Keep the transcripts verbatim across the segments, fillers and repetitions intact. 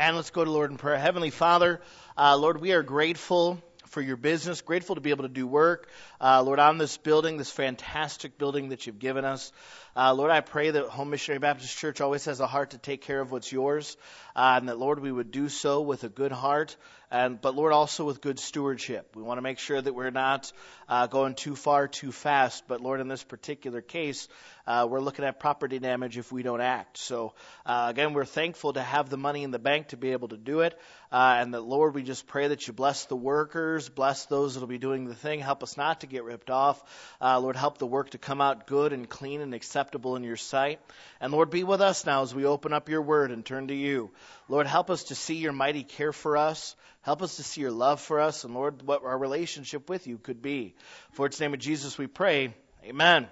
stand, let's go to Lord in prayer. Heavenly Father, uh, Lord, we are grateful for your business, grateful to be able to do work, uh, Lord, on this building, this fantastic building that you've given us. Uh, Lord, I pray that Home Missionary Baptist Church always has a heart to take care of what's yours, uh, and that, Lord, we would do so with a good heart, and but, Lord, also with good stewardship. We want to make sure that we're not uh, going too far too fast, but, Lord, in this particular case, uh, we're looking at property damage if we don't act. So, uh, again, we're thankful to have the money in the bank to be able to do it, uh, and that, Lord, we just pray that you bless the workers, bless those that will be doing the thing, help us not to get ripped off. Uh, Lord, help the work to come out good and clean and acceptable in your sight. And Lord, be with us now as we open up your word and turn to you. Lord, help us to see your mighty care for us. Help us to see your love for us. And Lord, what our relationship with you could be. For it's in the name of Jesus we pray. Amen.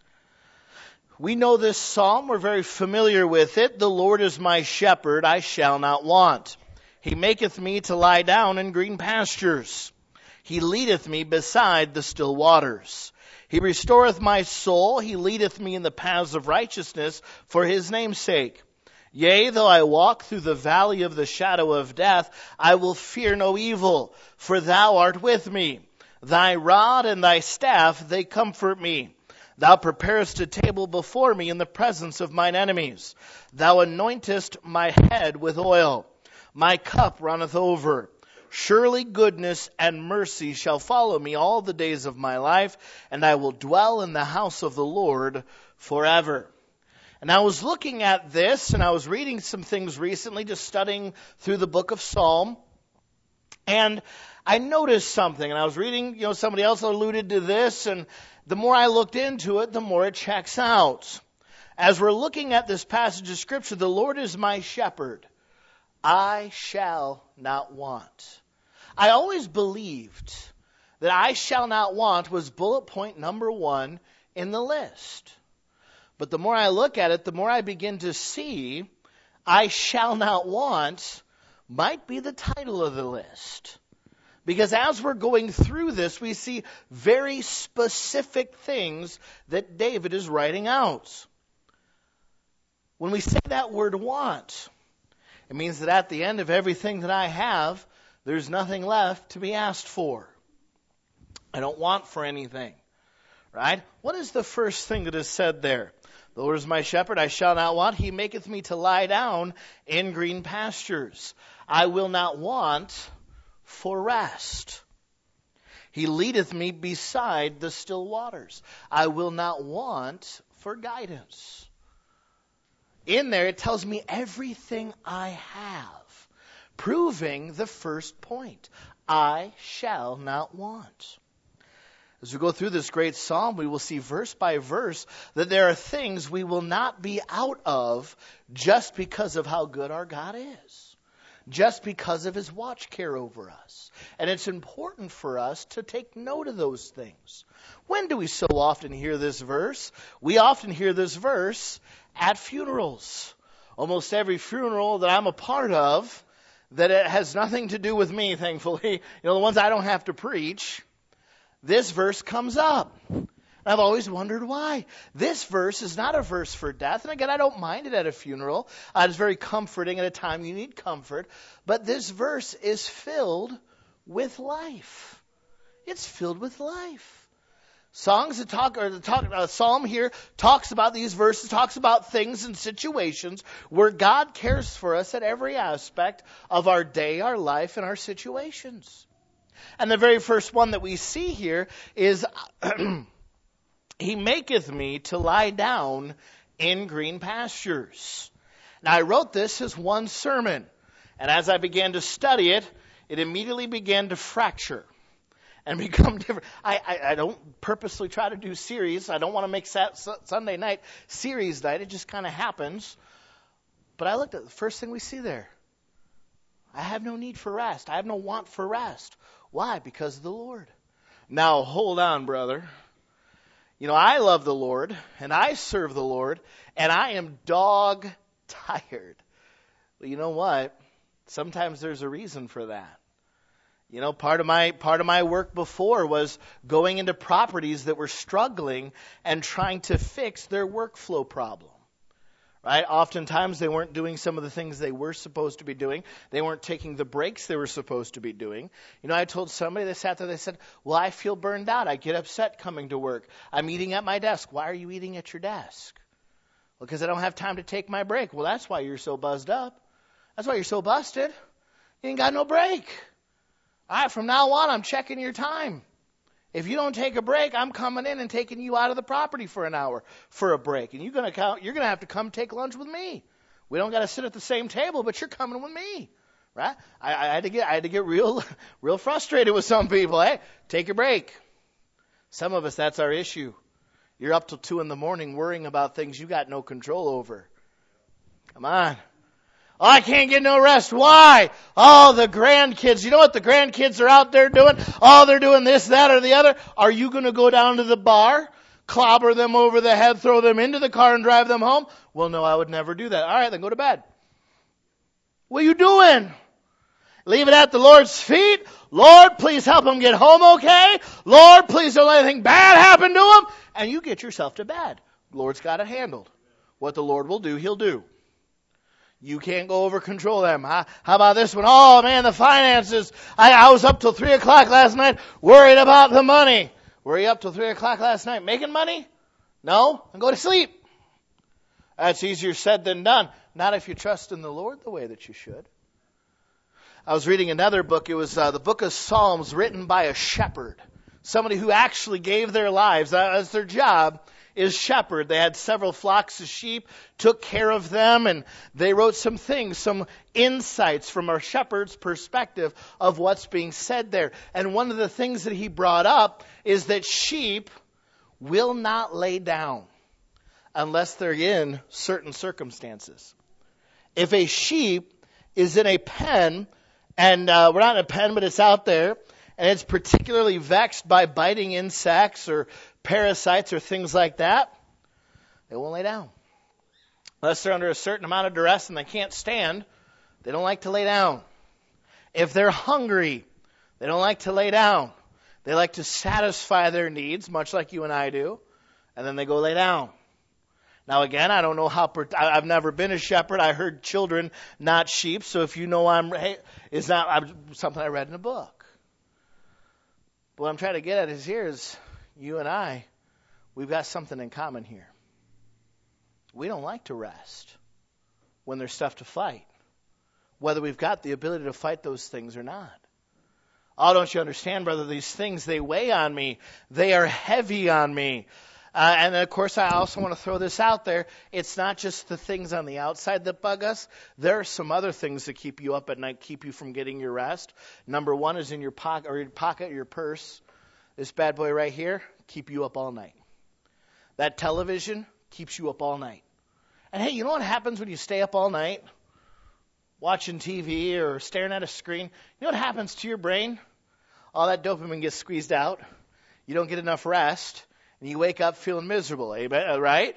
We know this psalm. We're very familiar with it. The Lord is my shepherd, I shall not want. He maketh me to lie down in green pastures. He leadeth me beside the still waters. He restoreth my soul. He leadeth me in the paths of righteousness for his name's sake. Yea, though I walk through the valley of the shadow of death, I will fear no evil, for thou art with me. Thy rod and thy staff, they comfort me. Thou preparest a table before me in the presence of mine enemies. Thou anointest my head with oil. My cup runneth over. Surely goodness and mercy shall follow me all the days of my life, and I will dwell in the house of the Lord forever. And I was looking at this, and I was reading some things recently, just studying through the book of Psalm, and I noticed something, and I was reading, you know, somebody else alluded to this, and the more I looked into it, the more it checks out. As we're looking at this passage of Scripture, the Lord is my shepherd. I shall not want. I always believed that I shall not want was bullet point number one in the list. But the more I look at it, the more I begin to see I shall not want might be the title of the list. Because as we're going through this, we see very specific things that David is writing out. When we say that word want, it means that at the end of everything that I have, there's nothing left to be asked for. I don't want for anything. Right? What is the first thing that is said there? The Lord is my shepherd, I shall not want. He maketh me to lie down in green pastures. I will not want for rest. He leadeth me beside the still waters. I will not want for guidance. In there, it tells me everything I have, proving the first point. I shall not want. As we go through this great psalm, we will see verse by verse that there are things we will not be out of just because of how good our God is, just because of his watch care over us. And it's important for us to take note of those things. When do we so often hear this verse? We often hear this verse at funerals. Almost every funeral that I'm a part of, that it has nothing to do with me, thankfully, you know, the ones I don't have to preach, this verse comes up. And I've always wondered why. This verse is not a verse for death. And again, I don't mind it at a funeral. Uh, it's very comforting at a time you need comfort. But this verse is filled with life. It's filled with life. Songs that talk, or the talk, uh, Psalm here talks about these verses, talks about things and situations where God cares for us at every aspect of our day, our life, and our situations. And the very first one that we see here is, He maketh me to lie down in green pastures. Now, I wrote this as one sermon, and as I began to study it, it immediately began to fracture and become different. I, I, I don't purposely try to do series. I don't want to make sat, Sunday night series night. It just kind of happens. But I looked at the first thing we see there. I have no need for rest. I have no want for rest. Why? Because of the Lord. Now, hold on, brother. You know, I love the Lord, and I serve the Lord, and I am dog tired. Well, you know what? Sometimes there's a reason for that. You know, part of my part of my work before was going into properties that were struggling and trying to fix their workflow problem. Right? Oftentimes they weren't doing some of the things they were supposed to be doing. They weren't taking the breaks they were supposed to be doing. You know, I told somebody, they sat there, they said, well, I feel burned out. I get upset coming to work. I'm eating at my desk. Why are you eating at your desk? Well, because I don't have time to take my break. Well, that's why you're so buzzed up. That's why you're so busted. You ain't got no break. All right, from now on, I'm checking your time. If you don't take a break, I'm coming in and taking you out of the property for an hour for a break. And you're going to count, you're going to have to come take lunch with me. We don't got to sit at the same table, but you're coming with me. Right? I, I had to get I had to get real real frustrated with some people. Hey, take a break. Some of us, that's our issue. You're up till two in the morning worrying about things you got no control over. Come on. Oh, I can't get no rest. Why? Oh, the grandkids. You know what the grandkids are out there doing? Oh, they're doing this, that, or the other. Are you going to go down to the bar, clobber them over the head, throw them into the car, and drive them home? Well, no, I would never do that. All right, then go to bed. What are you doing? Leave it at the Lord's feet. Lord, please help them get home okay. Lord, please don't let anything bad happen to them. And you get yourself to bed. The Lord's got it handled. What the Lord will do, He'll do. You can't go over control them. How, how about this one? Oh man, the finances. I, I was up till three o'clock last night worried about the money. Were you up till three o'clock last night making money? No? Then go to sleep. That's easier said than done. Not if you trust in the Lord the way that you should. I was reading another book. It was uh, the book of Psalms written by a shepherd. Somebody who actually gave their lives uh, as their job is shepherd. They had several flocks of sheep, took care of them, and they wrote some things, some insights from a shepherd's perspective of what's being said there. And one of the things that he brought up is that sheep will not lay down unless they're in certain circumstances. If a sheep is in a pen, and uh, we're not in a pen, but it's out there, and it's particularly vexed by biting insects or parasites or things like that, they won't lay down. Unless they're under a certain amount of duress and they can't stand, they don't like to lay down. If they're hungry, they don't like to lay down. They like to satisfy their needs, much like you and I do, and then they go lay down. Now again, I don't know how, I've never been a shepherd. I heard children, not sheep, so if you know I'm, hey, it's not something I read in a book. But what I'm trying to get at is here is, you and I, we've got something in common here. We don't like to rest when there's stuff to fight, whether we've got the ability to fight those things or not. Oh, don't you understand, brother? These things, they weigh on me. They are heavy on me. Uh, and of course, I also want to throw this out there. It's not just the things on the outside that bug us. There are some other things that keep you up at night, keep you from getting your rest. Number one is in your pocket, or your pocket, your purse. This bad boy right here, keep you up all night. That television keeps you up all night. And hey, you know what happens when you stay up all night watching T V or staring at a screen? You know what happens to your brain? All that dopamine gets squeezed out. You don't get enough rest. And you wake up feeling miserable, amen, right?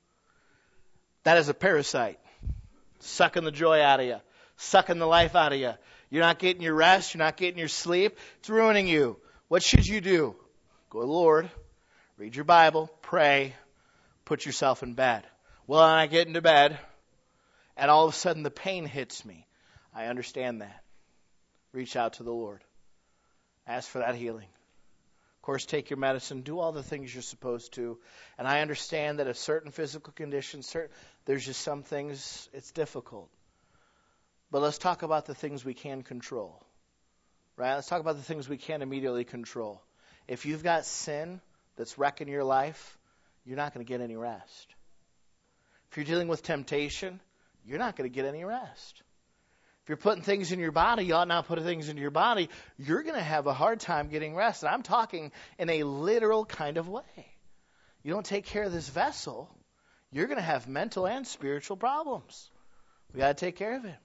That is a parasite. Sucking the joy out of you. Sucking the life out of you. You're not getting your rest. You're not getting your sleep. It's ruining you. What should you do? Go to the Lord. Read your Bible. Pray. Put yourself in bed. Well, I get into bed, and all of a sudden the pain hits me. I understand that. Reach out to the Lord. Ask for that healing. Of course, take your medicine, do all the things you're supposed to. And I understand that a certain physical condition, certain, there's just some things, it's difficult. But let's talk about the things we can control. Right? Let's talk about the things we can immediately control. If you've got sin that's wrecking your life, you're not going to get any rest. If you're dealing with temptation, you're not going to get any rest. If you're putting things in your body, you ought not put things into your body, you're going to have a hard time getting rest. And I'm talking in a literal kind of way. You don't take care of this vessel, you're going to have mental and spiritual problems. We got to take care of it.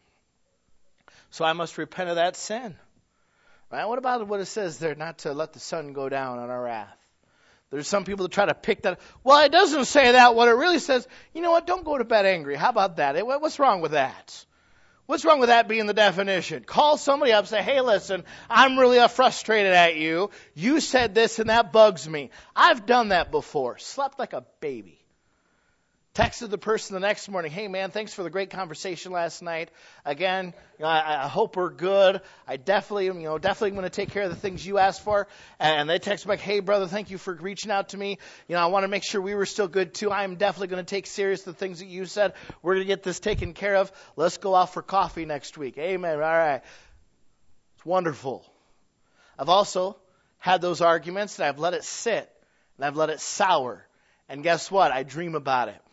So I must repent of that sin. Right? What about what it says there, not to let the sun go down on our wrath? There's some people that try to pick that. Well, it doesn't say that. What it really says, you know what, don't go to bed angry. How about that? What's wrong with that? What's wrong with that being the definition? Call somebody up and say, hey, listen, I'm really frustrated at you. You said this and that bugs me. I've done that before. Slept like a baby. Texted the person the next morning, hey man, thanks for the great conversation last night. Again, you know, I, I hope we're good. I definitely, you know, definitely going to take care of the things you asked for. And they text back, hey brother, thank you for reaching out to me. You know, I want to make sure we were still good too. I'm definitely going to take serious the things that you said. We're going to get this taken care of. Let's go out for coffee next week. Amen. All right. It's wonderful. I've also had those arguments and I've let it sit and I've let it sour. And guess what? I dream about it.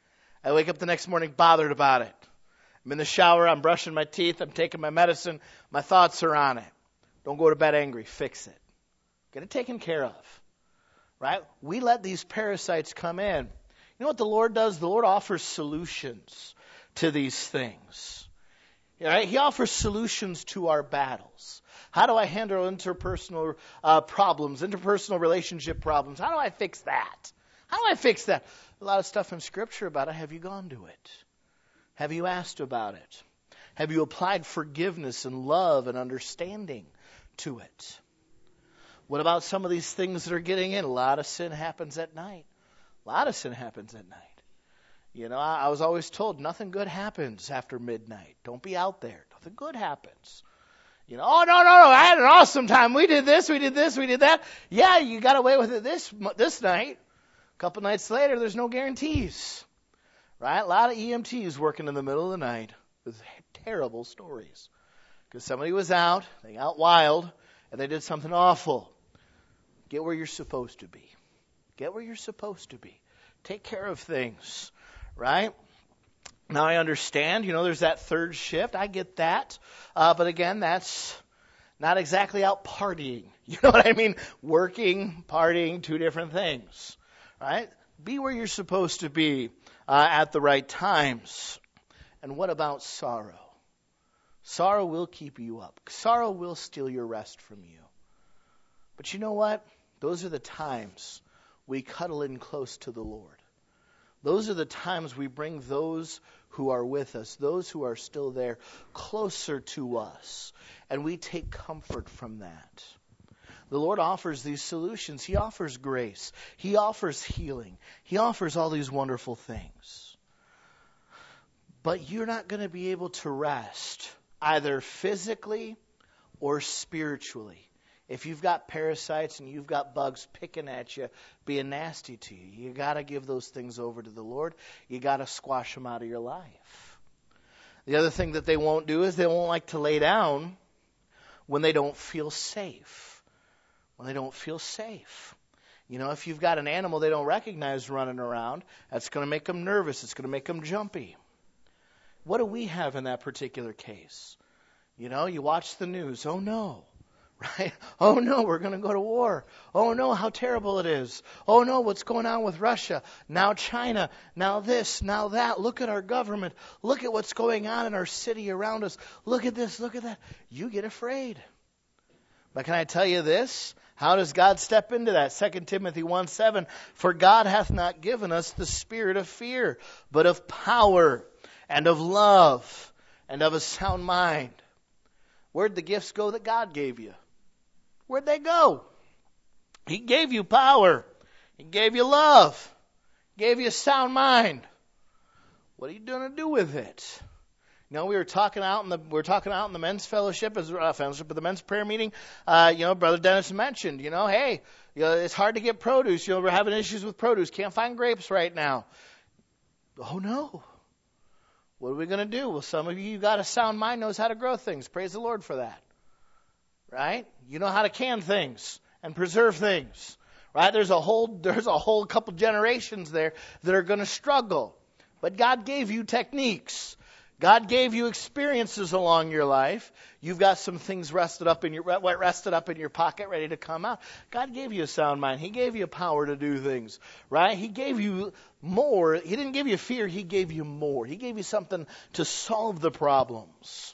I wake up the next morning bothered about it. I'm in the shower, I'm brushing my teeth, I'm taking my medicine, my thoughts are on it. Don't go to bed angry, fix it. Get it taken care of. Right? We let these parasites come in. You know what the Lord does? The Lord offers solutions to these things. Right? He offers solutions to our battles. How do I handle interpersonal uh, problems, interpersonal relationship problems? How do I fix that? How do I fix that? A lot of stuff in Scripture about it. Have you gone to it? Have you asked about it? Have you applied forgiveness and love and understanding to it? What about some of these things that are getting in? A lot of sin happens at night. A lot of sin happens at night. You know, I, I was always told nothing good happens after midnight. Don't be out there. Nothing good happens. You know, oh, no, no, no, I had an awesome time. We did this, we did this, we did that. Yeah, you got away with it this this night. A couple nights later, there's no guarantees, right? A lot of E M Ts working in the middle of the night with terrible stories because somebody was out, they got wild, and they did something awful. Get where you're supposed to be. Get where you're supposed to be. Take care of things, right? Now I understand, you know, there's that third shift. I get that. Uh, but again, that's not exactly out partying. You know what I mean? Working, partying, two different things. Right? Be where you're supposed to be uh, at the right times. And what about sorrow? Sorrow will keep you up. Sorrow will steal your rest from you. But you know what? Those are the times we cuddle in close to the Lord. Those are the times we bring those who are with us, those who are still there, closer to us. And we take comfort from that. The Lord offers these solutions. He offers grace. He offers healing. He offers all these wonderful things. But you're not going to be able to rest either physically or spiritually if you've got parasites and you've got bugs picking at you, being nasty to you. You got to give those things over to the Lord. You got to squash them out of your life. The other thing that they won't do is they won't like to lay down when they don't feel safe. When they don't feel safe. You know, if you've got an animal they don't recognize running around, that's going to make them nervous. It's going to make them jumpy. What do we have in that particular case? You know, you watch the news. Oh, no. Right? Oh, no, we're going to go to war. Oh, no, how terrible it is. Oh, no, what's going on with Russia? Now China. Now this. Now that. Look at our government. Look at what's going on in our city around us. Look at this. Look at that. You get afraid. But can I tell you this? How does God step into that? Second Timothy one seven, for God hath not given us the spirit of fear, but of power and of love and of a sound mind. Where'd the gifts go that God gave you? Where'd they go? He gave you power. He gave you love. He gave you a sound mind. What are you going to do with it? You know, we were talking out in the we were talking out in the men's fellowship, as uh, fellowship, at the men's prayer meeting. Uh, you know, Brother Dennis mentioned, you know, hey, you know, it's hard to get produce. You know, we're having issues with produce. Can't find grapes right now. Oh no, what are we going to do? Well, some of you, you got a sound mind, knows how to grow things. Praise the Lord for that, right? You know how to can things and preserve things, right? There's a whole there's a whole couple generations there that are going to struggle, but God gave you techniques. God gave you experiences along your life. You've got some things rested up in your rested up in your pocket, ready to come out. God gave you a sound mind. He gave you power to do things, right? He gave you more. He didn't give you fear. He gave you more. He gave you something to solve the problems.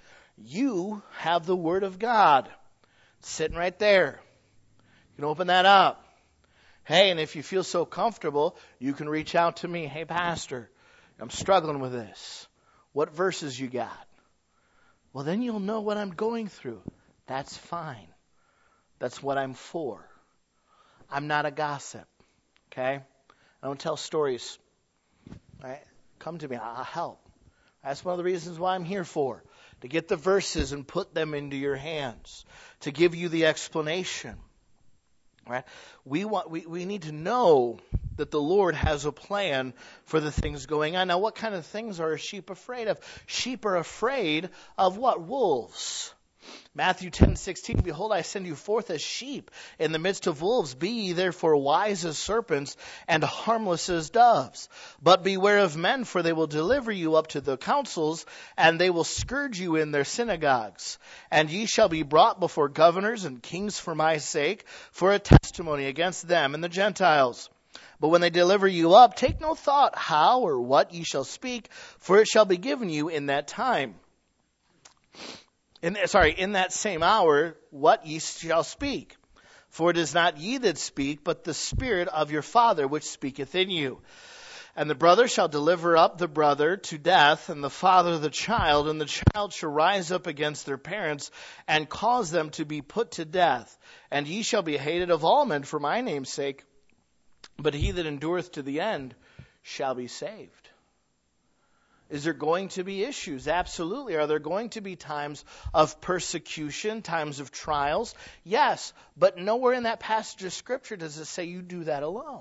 You have the Word of God. It's sitting right there. You can open that up. Hey, and if you feel so comfortable, you can reach out to me. Hey, Pastor, I'm struggling with this. What verses you got? Well, then you'll know what I'm going through. That's fine. That's what I'm for. I'm not a gossip. Okay? I don't tell stories. Right? Come to me. I'll help. That's one of the reasons why I'm here for. To get the verses and put them into your hands. To give you the explanation. Right? We want we, we need to know that the Lord has a plan for the things going on. Now, what kind of things are sheep afraid of? Sheep are afraid of what? Wolves. Matthew ten sixteen, behold, I send you forth as sheep in the midst of wolves. Be ye therefore wise as serpents and harmless as doves. But beware of men, for they will deliver you up to the councils, and they will scourge you in their synagogues. And ye shall be brought before governors and kings for my sake, for a testimony against them and the Gentiles. But when they deliver you up, take no thought how or what ye shall speak, for it shall be given you in that time. In, sorry, in that same hour, what ye shall speak. For it is not ye that speak, but the Spirit of your Father which speaketh in you. And the brother shall deliver up the brother to death, and the father the child, and the child shall rise up against their parents, and cause them to be put to death. And ye shall be hated of all men for my name's sake, but he that endureth to the end shall be saved. Is there going to be issues? Absolutely. Are there going to be times of persecution, times of trials? Yes, but nowhere in that passage of Scripture does it say you do that alone.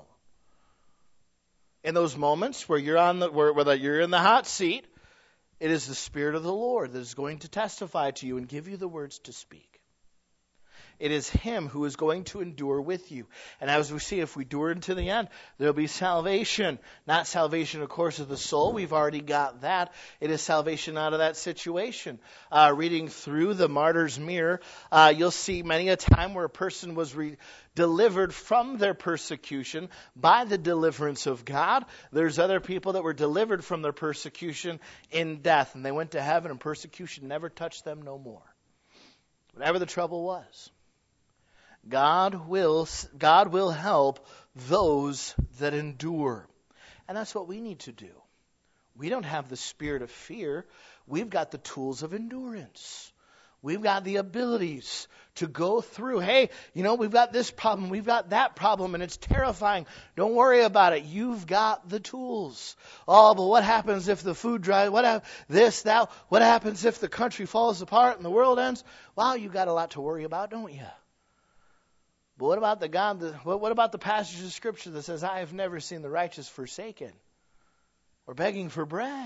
In those moments where you're on the where, where you're in the hot seat, it is the Spirit of the Lord that is going to testify to you and give you the words to speak. It is Him who is going to endure with you. And as we see, if we endure unto the end, there will be salvation. Not salvation, of course, of the soul. We've already got that. It is salvation out of that situation. Uh, reading through the Martyr's Mirror, uh, you'll see many a time where a person was re- delivered from their persecution by the deliverance of God. There's other people that were delivered from their persecution in death. And they went to heaven and persecution never touched them no more. Whatever the trouble was. God will God will help those that endure. And that's what we need to do. We don't have the spirit of fear. We've got the tools of endurance. We've got the abilities to go through. Hey, you know, we've got this problem, we've got that problem, and it's terrifying. Don't worry about it. You've got the tools. Oh, but what happens if the food dries? What happens? This, that. What happens if the country falls apart and the world ends? Wow, you've got a lot to worry about, don't you? But what about the God? That, what about the passage of Scripture that says, "I have never seen the righteous forsaken or begging for bread"?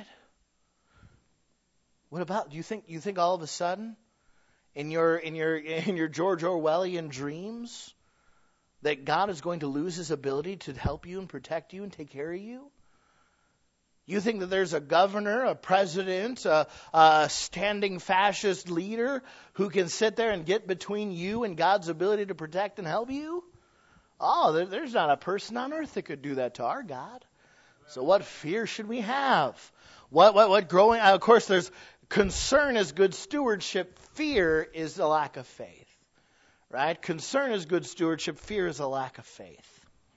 What about? Do you think? You think all of a sudden, in your in your in your George Orwellian dreams, that God is going to lose His ability to help you and protect you and take care of you? You think that there's a governor, a president, a, a standing fascist leader who can sit there and get between you and God's ability to protect and help you? Oh, there, there's not a person on earth that could do that to our God. So what fear should we have? What what what growing? Of course, there's concern is good stewardship. Fear is a lack of faith, right? Concern is good stewardship. Fear is a lack of faith.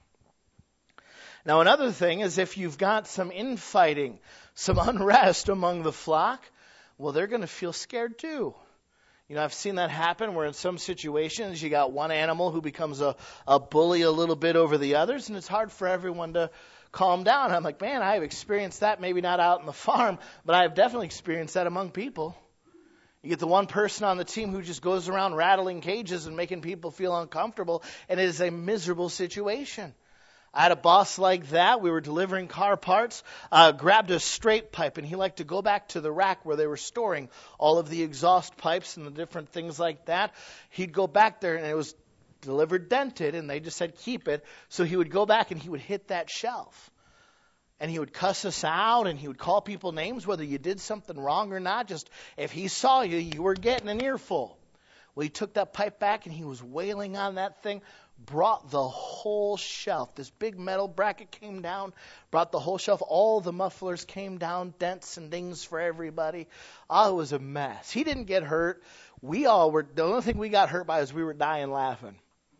Now, another thing is if you've got some infighting, some unrest among the flock, well, they're going to feel scared too. You know, I've seen that happen where in some situations you got one animal who becomes a, a bully a little bit over the others, and it's hard for everyone to calm down. I'm like, man, I've experienced that, maybe not out in the farm, but I've definitely experienced that among people. You get the one person on the team who just goes around rattling cages and making people feel uncomfortable, and it is a miserable situation. I had a boss like that. We were delivering car parts, uh, grabbed a straight pipe, and he liked to go back to the rack where they were storing all of the exhaust pipes and the different things like that. He'd go back there, and it was delivered dented, and they just said keep it. So he would go back, and he would hit that shelf. And he would cuss us out, and he would call people names, whether you did something wrong or not. Just if he saw you, you were getting an earful. Well, he took that pipe back, and he was wailing on that thing. Brought the whole shelf. This big metal bracket came down, brought the whole shelf. All the mufflers came down, dents and dings for everybody. Oh, it was a mess. He didn't get hurt. We all were, the only thing we got hurt by is we were dying laughing.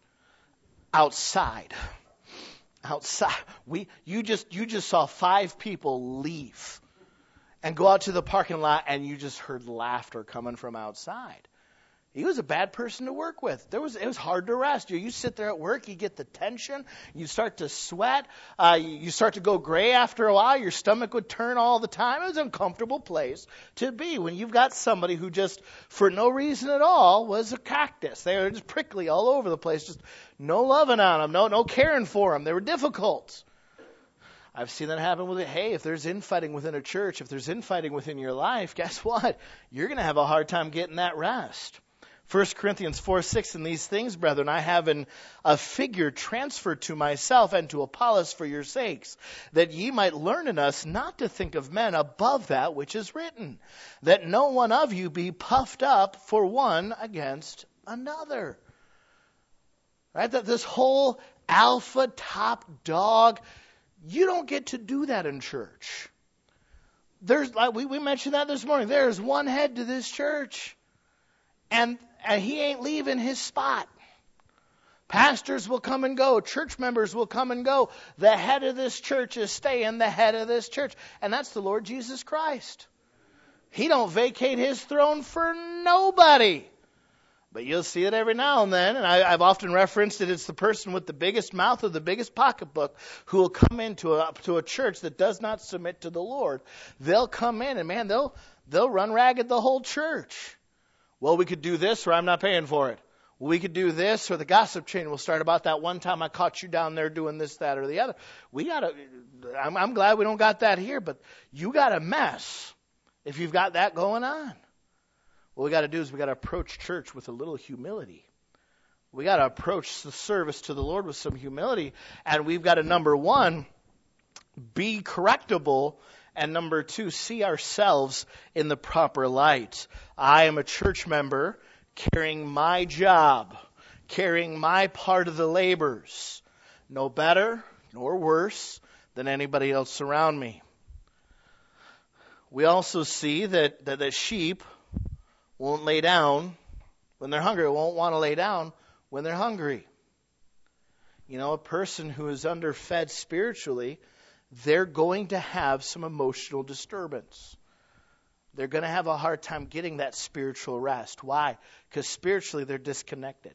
Outside. Outside. We, you just, you just saw five people leave and go out to the parking lot, and you just heard laughter coming from outside. He was a bad person to work with. There was, it was hard to rest. You, you sit there at work, you get the tension, you start to sweat, uh, you, you start to go gray after a while, your stomach would turn all the time. It was an uncomfortable place to be when you've got somebody who just, for no reason at all, was a cactus. They were just prickly all over the place, just no loving on them, no, no caring for them. They were difficult. I've seen that happen with it. Hey, if there's infighting within a church, if there's infighting within your life, guess what? You're going to have a hard time getting that rest. First Corinthians four six, in these things, brethren, I have an, a figure transferred to myself and to Apollos for your sakes, that ye might learn in us not to think of men above that which is written, that no one of you be puffed up for one against another. Right? That this whole alpha top dog, you don't get to do that in church. There's like we, we mentioned that this morning. There's one head to this church. And, and he ain't leaving his spot. Pastors will come and go. Church members will come and go. The head of this church is staying the head of this church. And that's the Lord Jesus Christ. He don't vacate his throne for nobody. But you'll see it every now and then. And I, I've often referenced it. It's the person with the biggest mouth or the biggest pocketbook who will come into a, to a church that does not submit to the Lord. They'll come in and, man, they'll they'll run ragged the whole church. Well, we could do this or I'm not paying for it. Well, we could do this or the gossip chain will start about that one time I caught you down there doing this, that, or the other. We got to, I'm, I'm glad we don't got that here, but you got a mess if you've got that going on. What we got to do is we got to approach church with a little humility. We got to approach the service to the Lord with some humility. And we've got to, number one, be correctable. And number two, see ourselves in the proper light. I am a church member carrying my job, carrying my part of the labors, no better nor worse than anybody else around me. We also see that, that the sheep won't lay down when they're hungry, won't want to lay down when they're hungry. You know, a person who is underfed spiritually, they're going to have some emotional disturbance. They're going to have a hard time getting that spiritual rest. Why? Because spiritually they're disconnected.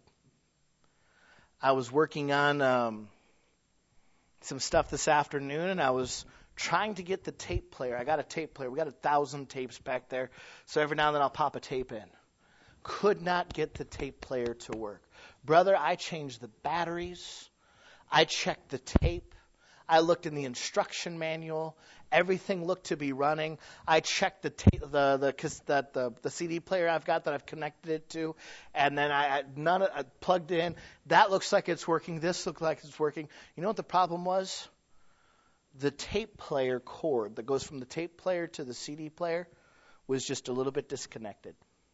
I was working on um, some stuff this afternoon, and I was trying to get the tape player. I got a tape player. We got a thousand tapes back there, so every now and then I'll pop a tape in. Could not get the tape player to work. Brother, I changed the batteries. I checked the tape. I looked in the instruction manual. Everything looked to be running. I checked the ta- the the, the the the C D player I've got that I've connected it to, and then I, I none of, I plugged it in. That looks like it's working. This looks like it's working. You know what the problem was? The tape player cord that goes from the tape player to the C D player was just a little bit disconnected.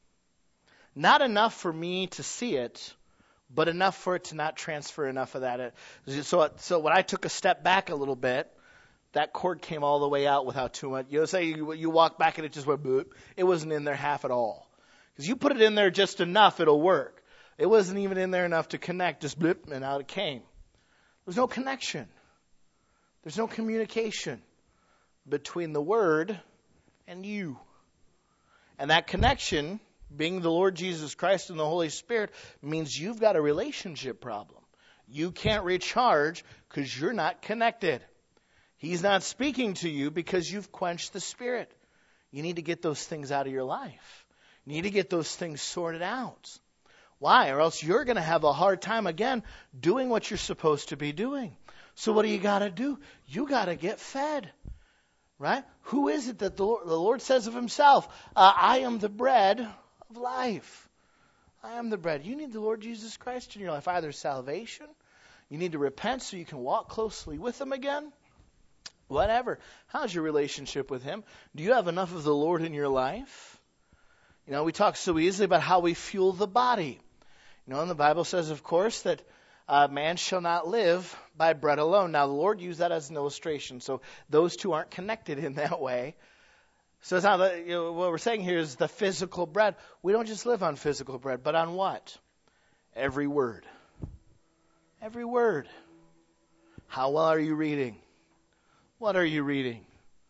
Not enough for me to see it, but enough for it to not transfer enough of that. So, so when I took a step back a little bit, that cord came all the way out without too much. You know, say you, you walk back and it just went boop. It wasn't in there half at all. Because you put it in there just enough, it'll work. It wasn't even in there enough to connect, just blip, and out it came. There's no connection. There's no communication between the Word and you. And that connection, being the Lord Jesus Christ and the Holy Spirit, means you've got a relationship problem. You can't recharge because you're not connected. He's not speaking to you because you've quenched the Spirit. You need to get those things out of your life. You need to get those things sorted out. Why? Or else you're going to have a hard time, again, doing what you're supposed to be doing. So what do you got to do? You got to get fed. Right? Who is it that the Lord, the Lord says of himself, uh, I am the bread of life. I am the bread. You need the Lord Jesus Christ in your life. Either salvation, you need to repent so you can walk closely with him again. Whatever. How's your relationship with him? Do you have enough of the Lord in your life? You know, we talk so easily about how we fuel the body. You know, and the Bible says, of course, that uh, man shall not live by bread alone. Now, the Lord used that as an illustration, so those two aren't connected in that way. So it's not that, you know, what we're saying here is the physical bread. We don't just live on physical bread, but on what? Every word. Every word. How well are you reading? What are you reading?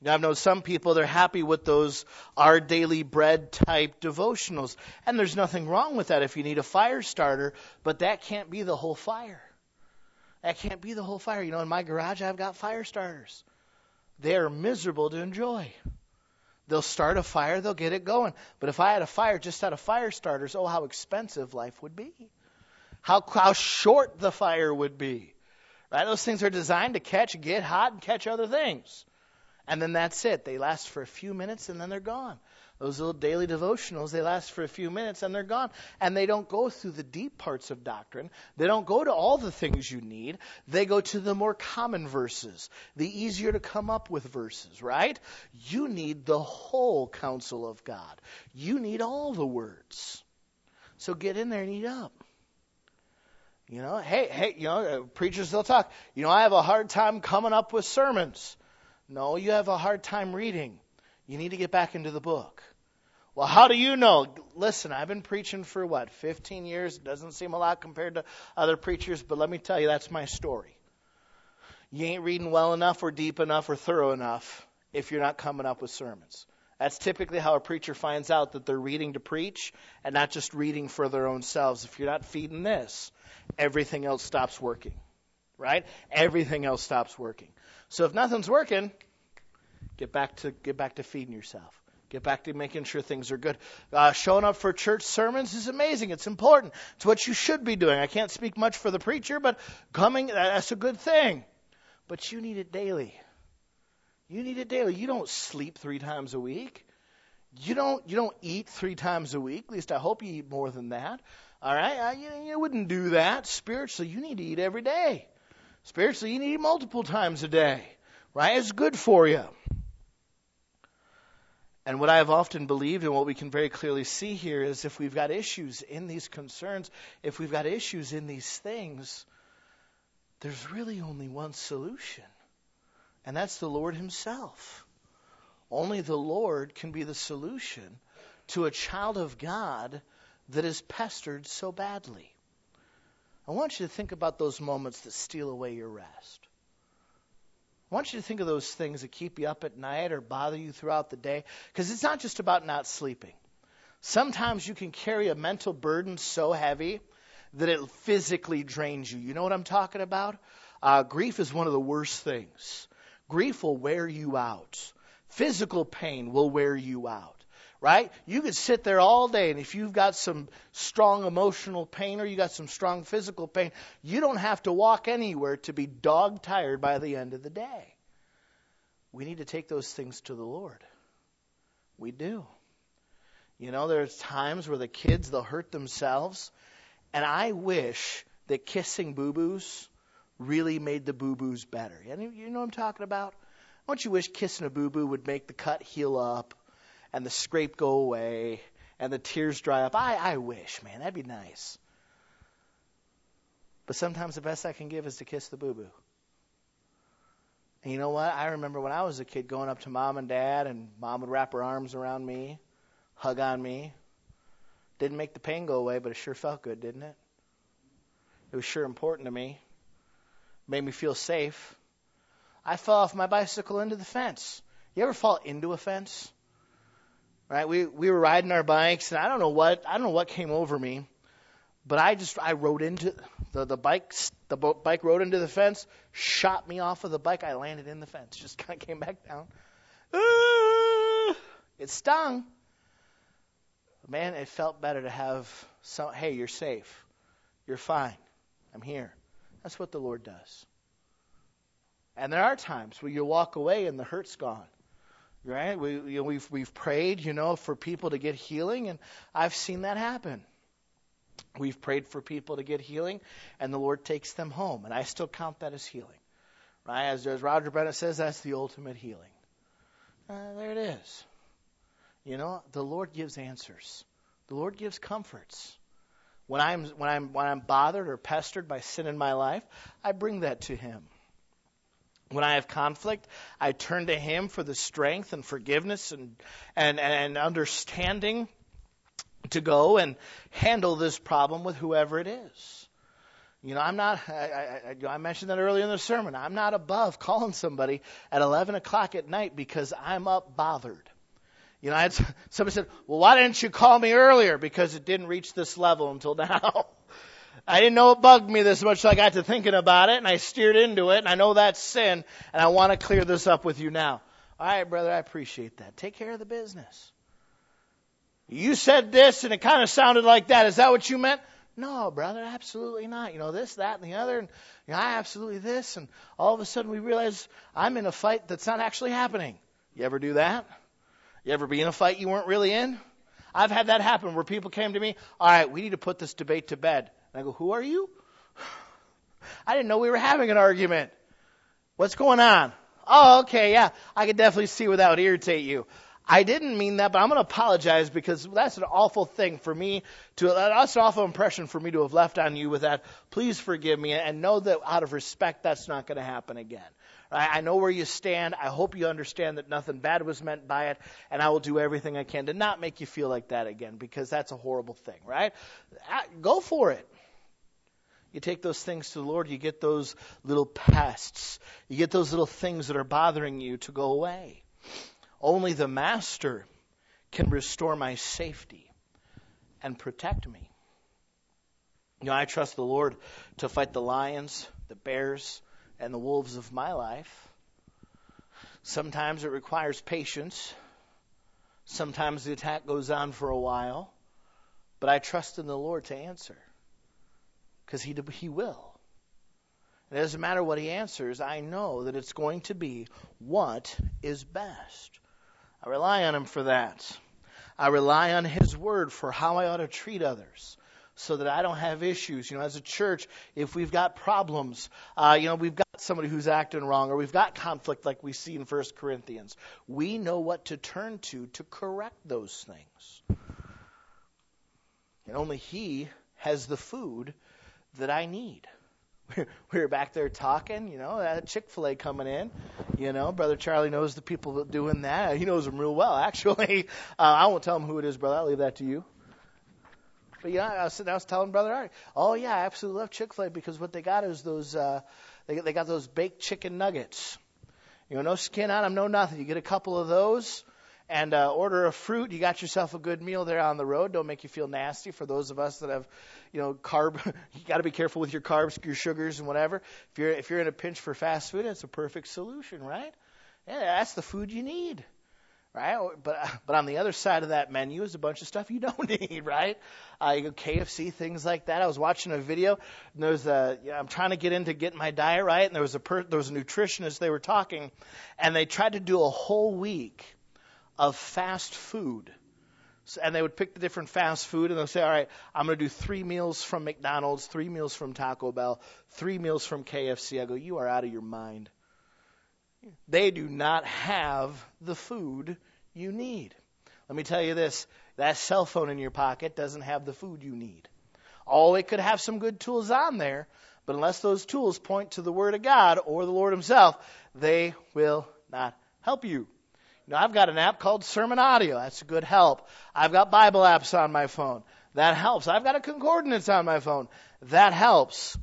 Now, I've known some people, they're happy with those Our Daily Bread type devotionals. And there's nothing wrong with that if you need a fire starter, but that can't be the whole fire. That can't be the whole fire. You know, in my garage, I've got fire starters. They're miserable to enjoy. They'll start a fire, they'll get it going. But if I had a fire just out of fire starters, oh, how expensive life would be. How, how short the fire would be. Right? Those things are designed to catch, get hot, and catch other things. And then that's it. They last for a few minutes and then they're gone. Those little daily devotionals, they last for a few minutes and they're gone. And they don't go through the deep parts of doctrine. They don't go to all the things you need. They go to the more common verses, the easier to come up with verses, right? You need the whole counsel of God. You need all the words. So get in there and eat up. You know, hey, hey, you know, preachers, they'll talk. You know, I have a hard time coming up with sermons. No, you have a hard time reading. You need to get back into the book. Well, how do you know? Listen, I've been preaching for what, fifteen years? It doesn't seem a lot compared to other preachers, but let me tell you, that's my story. You ain't reading well enough or deep enough or thorough enough if you're not coming up with sermons. That's typically how a preacher finds out that they're reading to preach and not just reading for their own selves. If you're not feeding this, everything else stops working, right? Everything else stops working. So if nothing's working, get back to get back to feeding yourself. Get back to making sure things are good. Uh, showing up for church sermons is amazing. It's important. It's what you should be doing. I can't speak much for the preacher, but coming, that's a good thing. But you need it daily. You need it daily. You don't sleep three times a week. You don't you don't eat three times a week. At least I hope you eat more than that. All right? I, you, you wouldn't do that. Spiritually, you need to eat every day. Spiritually, you need multiple times a day, right? It's good for you. And what I have often believed and what we can very clearly see here is if we've got issues in these concerns, if we've got issues in these things, there's really only one solution, and that's the Lord himself. Only the Lord can be the solution to a child of God that is pestered so badly. I want you to think about those moments that steal away your rest. I want you to think of those things that keep you up at night or bother you throughout the day, because it's not just about not sleeping. Sometimes you can carry a mental burden so heavy that it physically drains you. You know what I'm talking about? Uh, grief is one of the worst things. Grief will wear you out. Physical pain will wear you out. Right? You could sit there all day, and if you've got some strong emotional pain or you got some strong physical pain, you don't have to walk anywhere to be dog tired by the end of the day. We need to take those things to the Lord. We do. You know, there's times where the kids, they'll hurt themselves, and I wish that kissing boo-boos really made the boo-boos better. You know what I'm talking about? Don't you wish kissing a boo-boo would make the cut heal up? And the scrape go away, and the tears dry up. I, I wish, man, that'd be nice. But sometimes the best I can give is to kiss the boo-boo. And you know what? I remember when I was a kid going up to mom and dad, and mom would wrap her arms around me, hug on me. Didn't make the pain go away, but it sure felt good, didn't it? It was sure important to me. Made me feel safe. I fell off my bicycle into the fence. You ever fall into a fence? Right, we we were riding our bikes, and I don't know what I don't know what came over me, but I just I rode into the the bike the bike rode into the fence, shot me off of the bike. I landed in the fence, just kind of came back down. Ah! It stung, but man, it felt better to have some. Hey, you're safe, you're fine, I'm here. That's what the Lord does. And there are times where you walk away and the hurt's gone. Right? We, you know, we've we've prayed, you know, for people to get healing, and I've seen that happen. We've prayed for people to get healing, and the Lord takes them home, and I still count that as healing. Right? As, as Roger Bennett says, that's the ultimate healing. Uh, there it is. You know, the Lord gives answers. The Lord gives comforts. When I'm when I'm when I'm bothered or pestered by sin in my life, I bring that to Him. When I have conflict, I turn to Him for the strength and forgiveness and, and, and understanding to go and handle this problem with whoever it is. You know, I'm not, I, I, I mentioned that earlier in the sermon. I'm not above calling somebody at eleven o'clock at night because I'm up bothered. You know, I had, somebody said, well, why didn't you call me earlier? Because it didn't reach this level until now. I didn't know it bugged me this much, so I got to thinking about it, and I steered into it, and I know that's sin, and I want to clear this up with you now. All right, brother, I appreciate that. Take care of the business. You said this, and it kind of sounded like that. Is that what you meant? No, brother, absolutely not. You know, this, that, and the other, and you know, I absolutely this, and all of a sudden we realize I'm in a fight that's not actually happening. You ever do that? You ever be in a fight you weren't really in? I've had that happen where people came to me, all right, we need to put this debate to bed. And I go, who are you? I didn't know we were having an argument. What's going on? Oh, okay, yeah, I could definitely see where that would irritate you. I didn't mean that, but I'm going to apologize because that's an awful thing for me to, that's an awful impression for me to have left on you with that. Please forgive me and know that out of respect, that's not going to happen again. Right? I know where you stand. I hope you understand that nothing bad was meant by it, and I will do everything I can to not make you feel like that again because that's a horrible thing, right? Go for it. You take those things to the Lord, you get those little pests, you get those little things that are bothering you to go away. Only the Master can restore my safety and protect me. You know, I trust the Lord to fight the lions, the bears, and the wolves of my life. Sometimes it requires patience. Sometimes the attack goes on for a while. But I trust in the Lord to answer. Because he, he will. It doesn't matter what he answers. I know that it's going to be what is best. I rely on him for that. I rely on his word for how I ought to treat others so that I don't have issues. You know, as a church, if we've got problems, uh, you know, we've got somebody who's acting wrong or we've got conflict like we see in First Corinthians, we know what to turn to to correct those things. And only he has the food that I need. We were back there talking, you know, that Chick-fil-A coming in, you know, Brother Charlie knows the people doing that. He knows them real well, actually. Uh, I won't tell him who it is, brother. I'll leave that to you. But, yeah, I was, I was telling Brother Art, oh, yeah, I absolutely love Chick-fil-A because what they got is those, uh, they, they got those baked chicken nuggets. You know, no skin on them, no nothing. You get a couple of those and uh, order a fruit. You got yourself a good meal there on the road. Don't make you feel nasty for those of us that have, you know, carb. You got to be careful with your carbs, your sugars, and whatever. If you're if you're in a pinch for fast food, it's a perfect solution, right? Yeah, that's the food you need, right? But but on the other side of that menu is a bunch of stuff you don't need, right? Uh, you go K F C, things like that. I was watching a video, and there was a. You know, I'm trying to get into getting my diet right, and there was a per, there was a nutritionist. They were talking, and they tried to do a whole week of fast food. So, and they would pick the different fast food and they'll say, all right, I'm going to do three meals from McDonald's, three meals from Taco Bell, three meals from K F C. I go, you are out of your mind. They do not have the food you need. Let me tell you this, that cell phone in your pocket doesn't have the food you need. Oh, it could have some good tools on there, but unless those tools point to the Word of God or the Lord himself, they will not help you. You know, I've got an app called Sermon Audio. That's a good help. I've got Bible apps on my phone. That helps. I've got a concordance on my phone. That helps.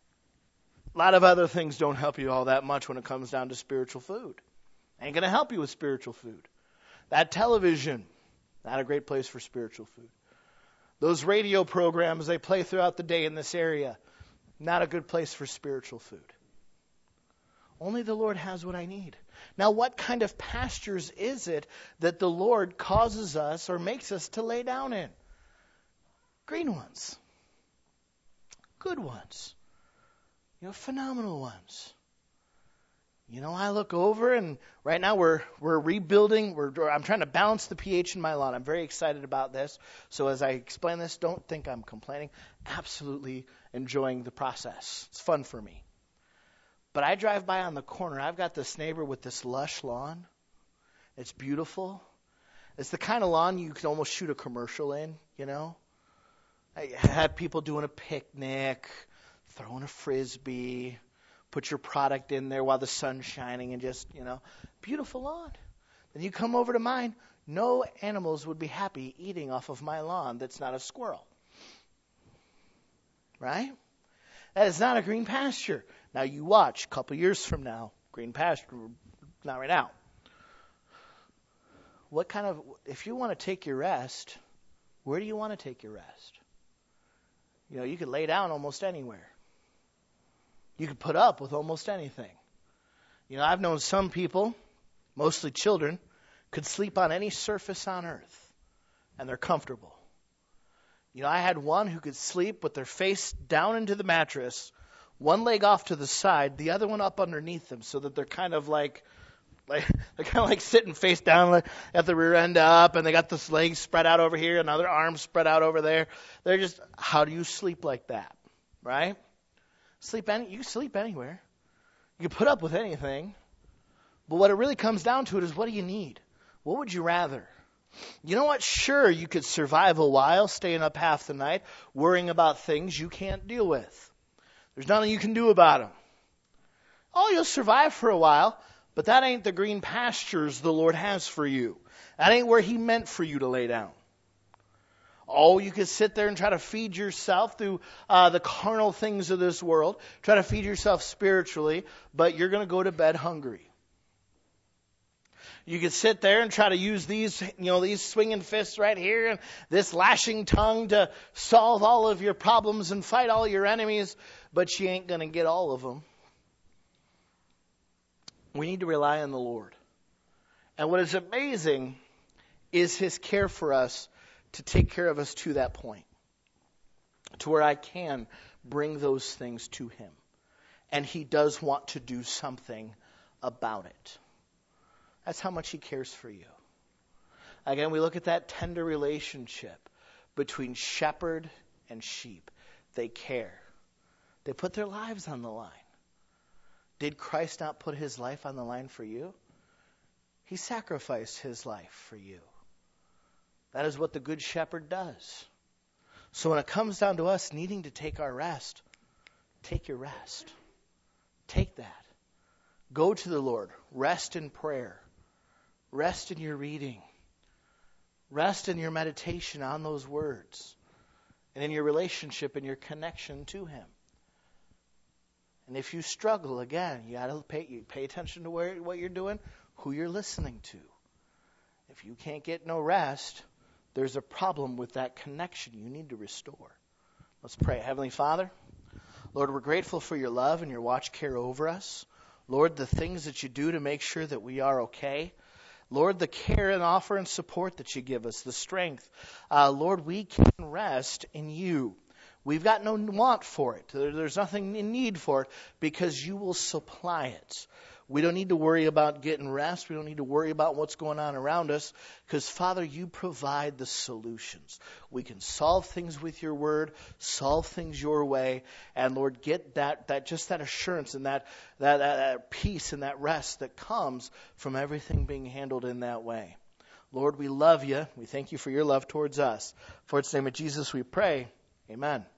A lot of other things don't help you all that much when it comes down to spiritual food. Ain't going to help you with spiritual food. That television, not a great place for spiritual food. Those radio programs they play throughout the day in this area, not a good place for spiritual food. Only the Lord has what I need. Now, what kind of pastures is it that the Lord causes us or makes us to lay down in? Green ones. Good ones. You know, phenomenal ones. You know, I look over and right now we're we're rebuilding. We're I'm trying to balance the pH in my lawn. I'm very excited about this. So as I explain this, don't think I'm complaining. Absolutely enjoying the process. It's fun for me. But I drive by on the corner. I've got this neighbor with this lush lawn. It's beautiful. It's the kind of lawn you can almost shoot a commercial in, you know. I had people doing a picnic, throwing a frisbee, put your product in there while the sun's shining and just, you know, beautiful lawn. Then you come over to mine, no animals would be happy eating off of my lawn that's not a squirrel. Right? That is not a green pasture. Now you watch, a couple years from now, green pasture, not right now. What kind of, if you want to take your rest, where do you want to take your rest? You know, you could lay down almost anywhere. You could put up with almost anything. You know, I've known some people, mostly children, could sleep on any surface on earth, and they're comfortable. You know, I had one who could sleep with their face down into the mattress, one leg off to the side, the other one up underneath them, so that they're kind of like, like they're kind of like sitting face down, like at the rear end up, and they got this leg spread out over here, another arm spread out over there. They're just, how do you sleep like that, right? Sleep any, you can sleep anywhere. You can put up with anything. But what it really comes down to it is, what do you need? What would you rather? You know what? Sure, you could survive a while, staying up half the night, worrying about things you can't deal with. There's nothing you can do about them. Oh, you'll survive for a while, but that ain't the green pastures the Lord has for you. That ain't where He meant for you to lay down. Oh, you could sit there and try to feed yourself through uh, the carnal things of this world, try to feed yourself spiritually, but you're going to go to bed hungry. You could sit there and try to use these, you know, these swinging fists right here and this lashing tongue to solve all of your problems and fight all your enemies, but you ain't going to get all of them. We need to rely on the Lord. And what is amazing is His care for us to take care of us to that point, to where I can bring those things to Him. And He does want to do something about it. That's how much He cares for you. Again, we look at that tender relationship between shepherd and sheep. They care. They put their lives on the line. Did Christ not put His life on the line for you? He sacrificed His life for you. That is what the Good Shepherd does. So when it comes down to us needing to take our rest, take your rest. Take that. Go to the Lord. Rest in prayer. Rest in your reading. Rest in your meditation on those words. And in your relationship and your connection to Him. And if you struggle, again, you got to pay, you pay attention to where, what you're doing, who you're listening to. If you can't get no rest, there's a problem with that connection you need to restore. Let's pray. Heavenly Father, Lord, we're grateful for your love and your watch care over us. Lord, the things that you do to make sure that we are okay. Lord, the care and offer and support that you give us, the strength. Uh, Lord, we can rest in you. We've got no want for it. There, there's nothing in need for it because you will supply it. We don't need to worry about getting rest. We don't need to worry about what's going on around us because, Father, you provide the solutions. We can solve things with your word, solve things your way, and, Lord, get that, that just that assurance and that, that, that, that peace and that rest that comes from everything being handled in that way. Lord, we love you. We thank you for your love towards us. For it's the name of Jesus we pray. Amen.